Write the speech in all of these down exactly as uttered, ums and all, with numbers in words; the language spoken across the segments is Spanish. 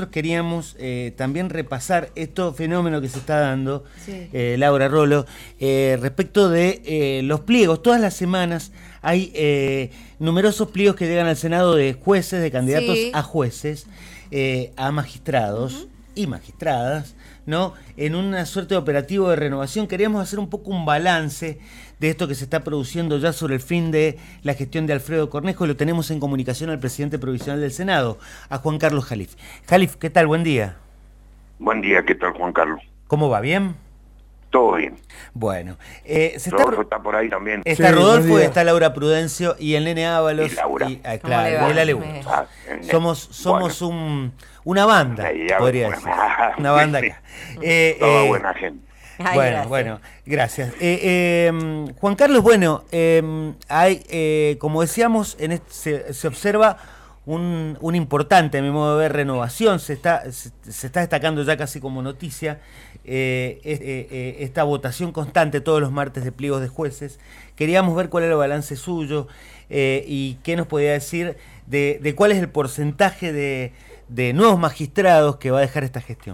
nosotros queríamos eh, también repasar este fenómeno que se está dando, sí. eh, Laura Rolo, eh, respecto de eh, los pliegos. Todas las semanas hay eh, numerosos pliegos que llegan al Senado de jueces, de candidatos sí. a jueces, eh, a magistrados uh-huh. y magistradas, ¿no? En una suerte de operativo de renovación. Queríamos hacer un poco un balance de esto que se está produciendo ya sobre el fin de la gestión de Alfredo Cornejo, y lo tenemos en comunicación al presidente provisional del Senado, a Juan Carlos Jalif. Jalif, ¿qué tal? Buen día. Buen día, ¿qué tal, Juan Carlos? ¿Cómo va? ¿Bien? Todo bien. Bueno. Eh, se Rodolfo está... está por ahí también. Está sí, Rodolfo, está Laura Prudencio y el Nene Ábalos. Y Laura. Y, ah, claro, y el Ale Bustos. Ah, Somos, somos bueno. un, una banda, Ya, podría bueno, decir. Una banda acá. Eh, Toda eh, buena gente. Ay, bueno, gracias. bueno, gracias. Eh, eh, Juan Carlos, bueno, eh, hay, eh, como decíamos, en este, se, se observa un, un importante, a mi modo de ver, renovación. Se está, se, se está destacando ya casi como noticia eh, eh, eh, esta votación constante todos los martes de pliegos de jueces. Queríamos ver cuál era el balance suyo eh, y qué nos podía decir de, de cuál es el porcentaje de, de nuevos magistrados que va a dejar esta gestión.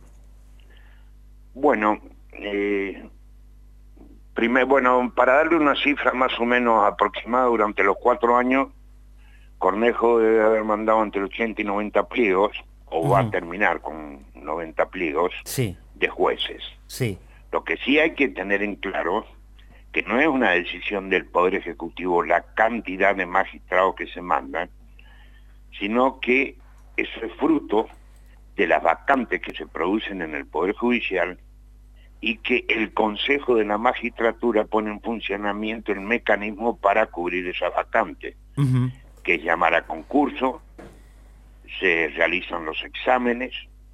Bueno, eh, primer, bueno, para darle una cifra más o menos aproximada, durante los cuatro años, Cornejo debe haber mandado entre ochenta y noventa pliegos, o uh-huh. va a terminar con noventa pliegos sí. de jueces. Sí. Lo que sí hay que tener en claro, que no es una decisión del Poder Ejecutivo la cantidad de magistrados que se mandan, sino que eso es fruto de las vacantes que se producen en el Poder Judicial, y que el Consejo de la Magistratura pone en funcionamiento el mecanismo para cubrir esas vacantes, uh-huh. que es llamar a concurso, se realizan los exámenes,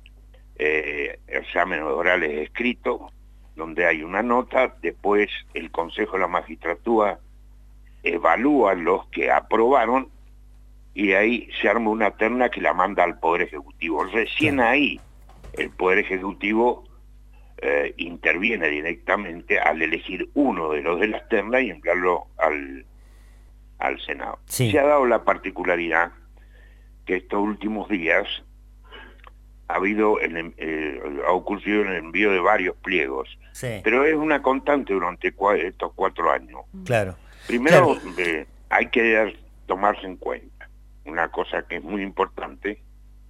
eh, exámenes orales escritos, donde hay una nota, después el Consejo de la Magistratura evalúa los que aprobaron, y ahí se arma una terna que la manda al Poder Ejecutivo. Recién sí. ahí el Poder Ejecutivo eh, interviene directamente al elegir uno de los de las ternas y enviarlo al, al Senado. Sí. Se ha dado la particularidad que estos últimos días ha habido el, eh, ha ocurrido el envío de varios pliegos, sí. pero es una constante durante cua estos cuatro años. Claro. Primero, claro. Eh, hay que tomarse en cuenta una cosa que es muy importante,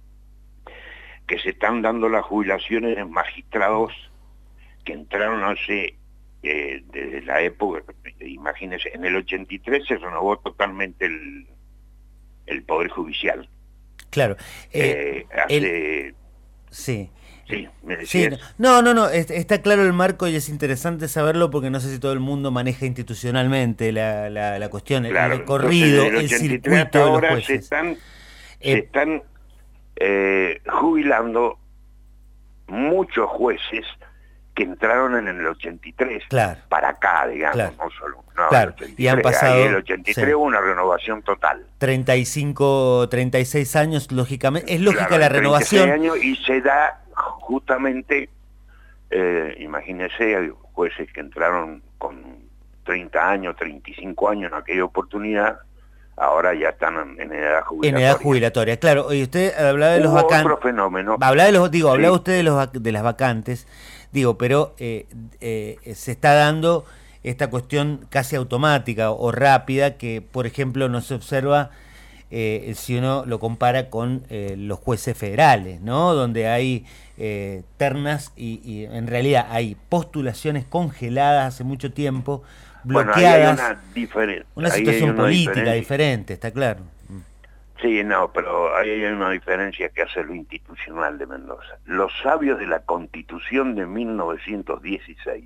que se están dando las jubilaciones de magistrados que entraron hace, eh, desde la época, imagínense, en el ochenta y tres se renovó totalmente el, el Poder Judicial. Claro. Eh, eh, hace... el... Sí. Sí, me decías. Sí, no, no, no, está claro el marco y es interesante saberlo porque no sé si todo el mundo maneja institucionalmente la, la, la cuestión, claro, el recorrido, el circuito de los jueces. Se están, eh, se están eh, jubilando muchos jueces que entraron en el ochenta y tres, claro, para acá, digamos, claro, no solo. No, claro, el ochenta y tres, y han pasado... Ahí el ochenta y tres sí. hubo una renovación total. treinta y cinco, treinta y seis años, lógicamente, es lógica claro, la renovación. treinta y seis años, y se da justamente, eh, imagínense, hay jueces que entraron con treinta años, treinta y cinco años en aquella oportunidad, ahora ya están en, en edad jubilatoria. En edad jubilatoria, claro. Y usted hablaba de los Hubo vacantes. otro fenómeno. Hablaba de los, digo, sí. hablaba usted de los de las vacantes, digo, pero eh, eh, se está dando esta cuestión casi automática o rápida que, por ejemplo, no se observa eh, si uno lo compara con eh, los jueces federales, ¿no? Donde hay eh, ternas y, y en realidad hay postulaciones congeladas hace mucho tiempo, bloqueadas. Bueno, ahí hay una diferencia. Una situación una política diferencia. diferente, está claro. Sí, no, pero ahí hay una diferencia que hace lo institucional de Mendoza. Los sabios de la Constitución de mil novecientos dieciséis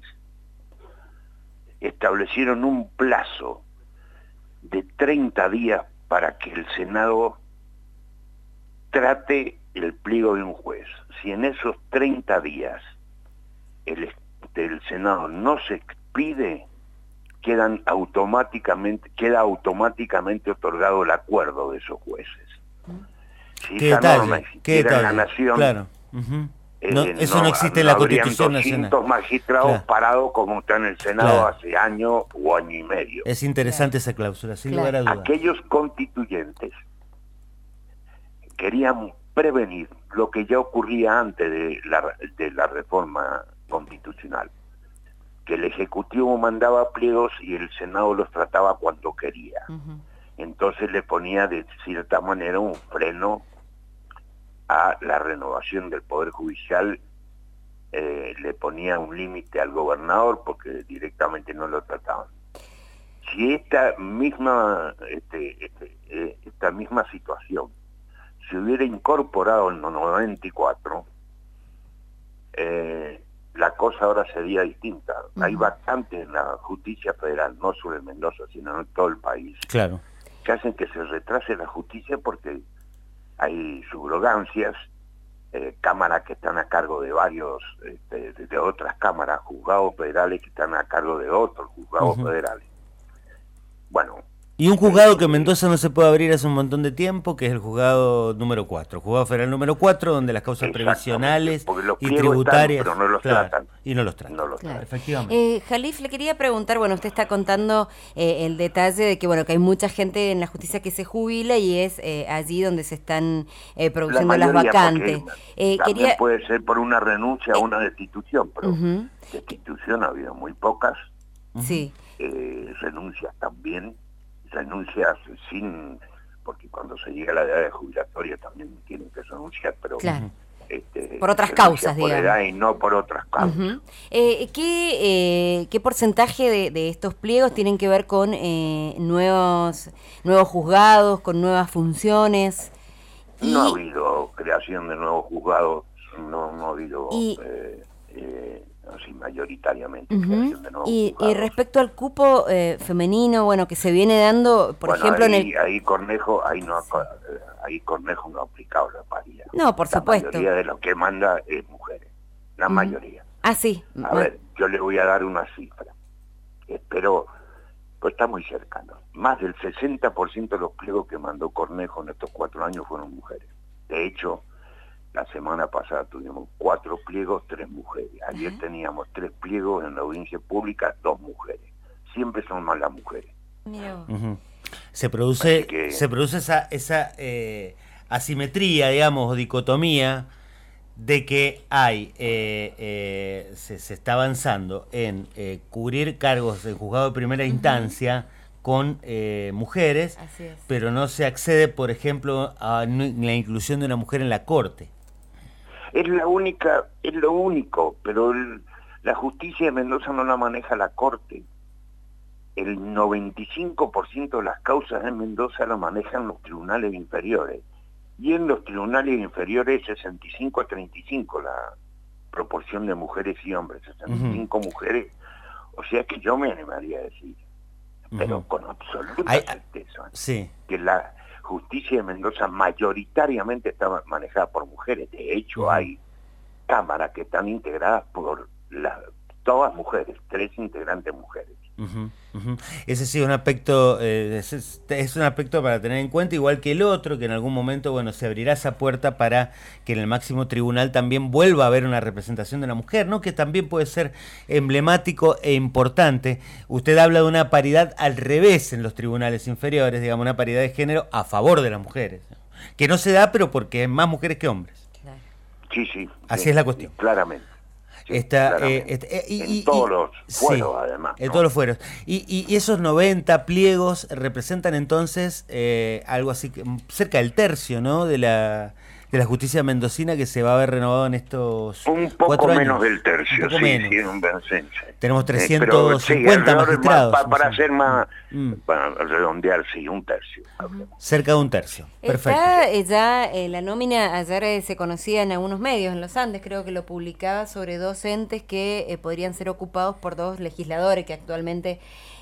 establecieron un plazo de treinta días para que el Senado trate el pliego de un juez. Si en esos treinta días el, el Senado no se expide, quedan automáticamente, queda automáticamente otorgado el acuerdo de esos jueces. Si ¿Qué esa detalle? norma ¿Qué existiera en detalle? la nación, Claro. Uh-huh. eh, no, eso no existe en la Constitución Nacional. doscientos magistrados claro. parados como está en el Senado claro. hace año o año y medio. Es interesante claro. esa cláusula, sin claro. lugar a dudas. Aquellos constituyentes querían prevenir lo que ya ocurría antes de la, de la reforma constitucional, que el Ejecutivo mandaba pliegos y el Senado los trataba cuando quería. Uh-huh. Entonces le ponía de cierta manera un freno a la renovación del Poder Judicial, eh, le ponía un límite al gobernador porque directamente no lo trataban. Si esta misma, este, este, eh, esta misma situación se hubiera incorporado en los noventa y cuatro, eh, la cosa ahora sería distinta. Uh-huh. Hay vacantes en la justicia federal, no solo en Mendoza, sino en todo el país, claro, que hacen que se retrase la justicia porque hay subrogancias, eh, cámaras que están a cargo de varios, este, de, de otras cámaras, juzgados federales que están a cargo de otros juzgados uh-huh. federales. Bueno. Y un juzgado que en Mendoza no se puede abrir hace un montón de tiempo, que es el juzgado número cuatro, juzgado federal número cuatro, donde las causas previsionales y tributarias... Están, pero no los claro, tratan. Y no los tratan. No los claro. tratan. Efectivamente. Eh, Jalif, le quería preguntar, bueno, usted está contando eh, el detalle de que, bueno, que hay mucha gente en la justicia que se jubila y es eh, allí donde se están eh, produciendo la las vacantes. Eh, también quería... puede ser por una renuncia o una destitución, pero uh-huh. destitución ha habido muy pocas. Sí. Eh, renuncias también. Renuncias sin, porque cuando se llega a la edad jubilatoria también tienen que renunciar, pero claro. este, por otras causas, por digamos. edad y no por otras causas. Uh-huh. eh, ¿qué, eh, ¿Qué porcentaje de, de estos pliegos tienen que ver con eh, nuevos nuevos juzgados, con nuevas funciones? Y... No ha habido creación de nuevos juzgados, no, no ha habido... Y... Eh, eh, así mayoritariamente uh-huh. creación de nuevos y, juzgados. Y respecto al cupo eh, femenino, bueno, que se viene dando, por bueno, ejemplo, ahí, en el... ahí Cornejo, ahí no, ahí Cornejo no ha aplicado la paridad. No, por la supuesto. La mayoría de los que manda es mujeres, la uh-huh. mayoría. Ah, sí. A uh-huh. ver, yo le voy a dar una cifra, espero, pues está muy cercano. Más del sesenta por ciento de los pliegos que mandó Cornejo en estos cuatro años fueron mujeres. De hecho, la semana pasada tuvimos cuatro pliegos, tres mujeres. Ayer uh-huh. teníamos tres pliegos en la audiencia pública, dos mujeres. Siempre son más las mujeres. Uh-huh. Se produce que... se produce esa, esa eh, asimetría, digamos, o dicotomía de que hay, eh, eh, se, se está avanzando en eh, cubrir cargos de juzgado de primera uh-huh. instancia con eh, mujeres, pero no se accede, por ejemplo, a la inclusión de una mujer en la corte. Es la única, es lo único, pero el, la justicia de Mendoza no la maneja la corte. El noventa y cinco por ciento de las causas en Mendoza la manejan los tribunales inferiores. Y en los tribunales inferiores sesenta y cinco a treinta y cinco la proporción de mujeres y hombres, sesenta y cinco uh-huh. mujeres. O sea que yo me animaría a decir, uh-huh. pero con absoluta Ay, certeza, sí. que la justicia de Mendoza mayoritariamente está manejada por mujeres. De hecho, uh-huh. hay cámaras que están integradas por las todas mujeres, tres integrantes mujeres. Uh-huh, uh-huh. Ese sí, un aspecto, eh, es, es un aspecto para tener en cuenta, igual que el otro, que en algún momento, bueno, se abrirá esa puerta para que en el máximo tribunal también vuelva a haber una representación de la mujer, ¿no? Que también puede ser emblemático e importante. Usted habla de una paridad al revés en los tribunales inferiores, digamos, una paridad de género a favor de las mujeres, ¿no? Que no se da, pero porque hay más mujeres que hombres. Sí, sí. Así sí, es la cuestión. Sí, claramente. Sí, Está, eh, está, eh, y, en y, todos los fueros, sí, además. En ¿no? todos los fueros. Y, y, y esos noventa pliegos representan entonces eh, algo así, que, cerca del tercio, ¿no? De la, de la justicia mendocina que se va a ver renovado en estos un poco cuatro años. menos del tercio, un poco sí, menos. Sí, un sí. Tenemos trescientos cincuenta eh, sí, magistrados. Para, para hacer más, mm. para redondear, sí, un tercio. Uh-huh. Cerca de un tercio. Perfecto. Está eh, ya eh, la nómina, ayer eh, se conocía en algunos medios, en los Andes creo que lo publicaba, sobre dos entes que eh, podrían ser ocupados por dos legisladores que actualmente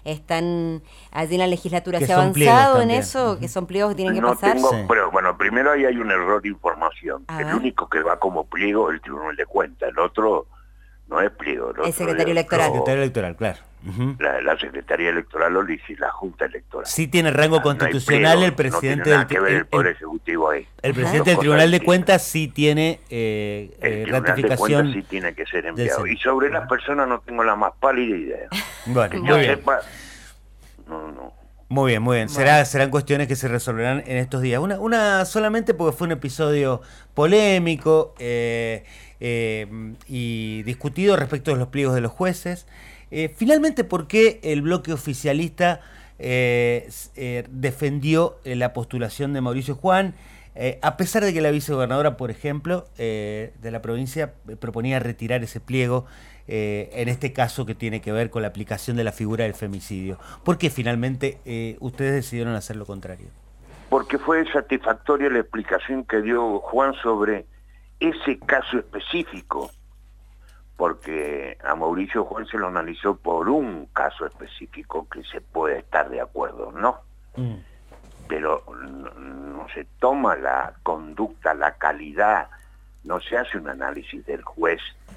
están allí en la legislatura. ¿Se ha avanzado en eso? Uh-huh. ¿Que son pliegos que tienen que no pasar? Tengo, sí. Pero bueno, primero ahí hay un error de información. A el ver. único que va como pliego es el Tribunal de Cuentas, el otro no es pliego. El, el secretario electoral. El secretario electoral, claro. Uh-huh. La, la Secretaría Electoral lo dice la Junta Electoral. Sí tiene rango no, constitucional no el presidente no tiene nada del que ver el, el Poder el, Ejecutivo ahí. El presidente del Tribunal de Cuentas sí tiene eh, el eh, Tribunal ratificación. de Cuentas sí tiene que ser enviado. Y sobre las personas no tengo la más pálida idea. Bueno, que muy yo bien. sepa, no, no. Muy bien, muy bien. Será, serán cuestiones que se resolverán en estos días. Una, una solamente porque fue un episodio polémico eh, eh, y discutido respecto de los pliegos de los jueces. Eh, finalmente, ¿por qué el bloque oficialista eh, eh, defendió la postulación de Mauricio Juan? Eh, a pesar de que la vicegobernadora, por ejemplo, eh, de la provincia proponía retirar ese pliego, eh, en este caso que tiene que ver con la aplicación de la figura del femicidio. ¿Por qué finalmente eh, ustedes decidieron hacer lo contrario? Porque fue satisfactoria la explicación que dio Juan sobre ese caso específico, porque a Mauricio Juan se lo analizó por un caso específico que se puede estar de acuerdo, ¿no? Mm. Pero no, no se toma la conducta, la calidad, no se hace un análisis del juez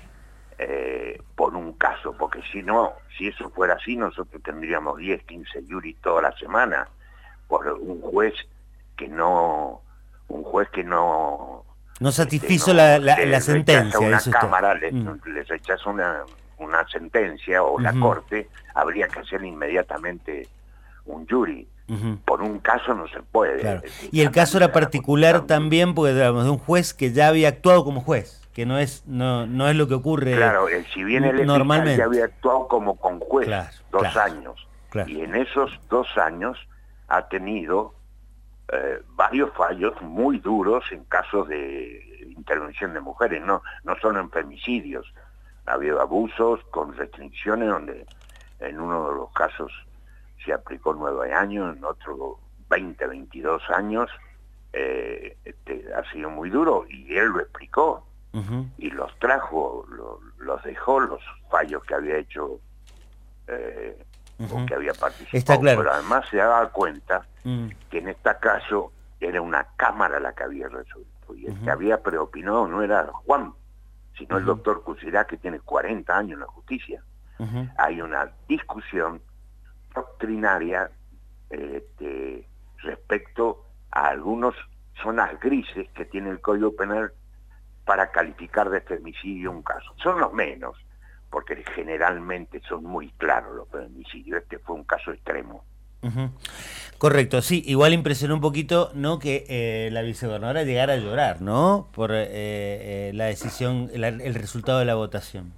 eh, por un caso, porque si no, si eso fuera así, nosotros tendríamos diez, quince juris toda la semana por un juez que no, un juez que no... No satisfizo este, no, la, la, le, la sentencia. Una cámara, le, mm. le rechaza una, una sentencia o uh-huh. la corte, habría que hacer inmediatamente un jury. Uh-huh. Por un caso no se puede. Claro. Y el caso era particular también porque digamos, de un juez que ya había actuado como juez, que no es no no es lo que ocurre claro, si bien el normalmente ya había actuado como con juez claro, dos claro, años claro. Y en esos dos años ha tenido eh, varios fallos muy duros en casos de intervención de mujeres, no no solo en femicidios, ha habido abusos con restricciones donde en uno de los casos se aplicó nueve años, en otro veinte, veintidós años, eh, este, ha sido muy duro y él lo explicó uh-huh. y los trajo, lo, los dejó, los fallos que había hecho eh, uh-huh. o que había participado. Está claro. Pero además se daba cuenta uh-huh. que en este caso era una cámara la que había resuelto y el uh-huh. que había preopinado no era Juan, sino uh-huh. el doctor Cusirá, que tiene cuarenta años en la justicia. Uh-huh. Hay una discusión doctrinaria este, respecto a algunas zonas grises que tiene el Código Penal para calificar de femicidio un caso. Son los menos, porque generalmente son muy claros los femicidios. Este fue un caso extremo. Uh-huh. Correcto, sí, igual impresionó un poquito, ¿no?, que eh, la vicegobernadora llegara a llorar, ¿no?, por eh, eh, la decisión, el, el resultado de la votación.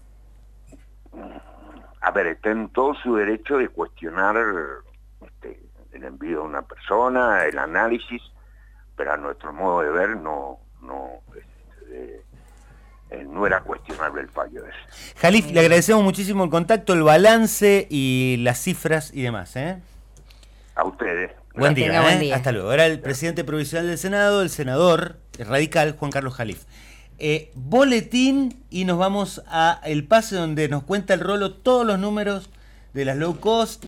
A ver, está en todo su derecho de cuestionar este, el envío de una persona, el análisis, pero a nuestro modo de ver no no este, eh, no era cuestionable el fallo ese. Jalif, le agradecemos muchísimo el contacto, el balance y las cifras y demás, ¿eh? A ustedes. Buen día, ¿eh? Buen día. Hasta luego. Era el presidente provisional del Senado, el senador radical Juan Carlos Jalif. Eh, boletín y nos vamos a El Pase, donde nos cuenta el Rolo todos los números de las low cost.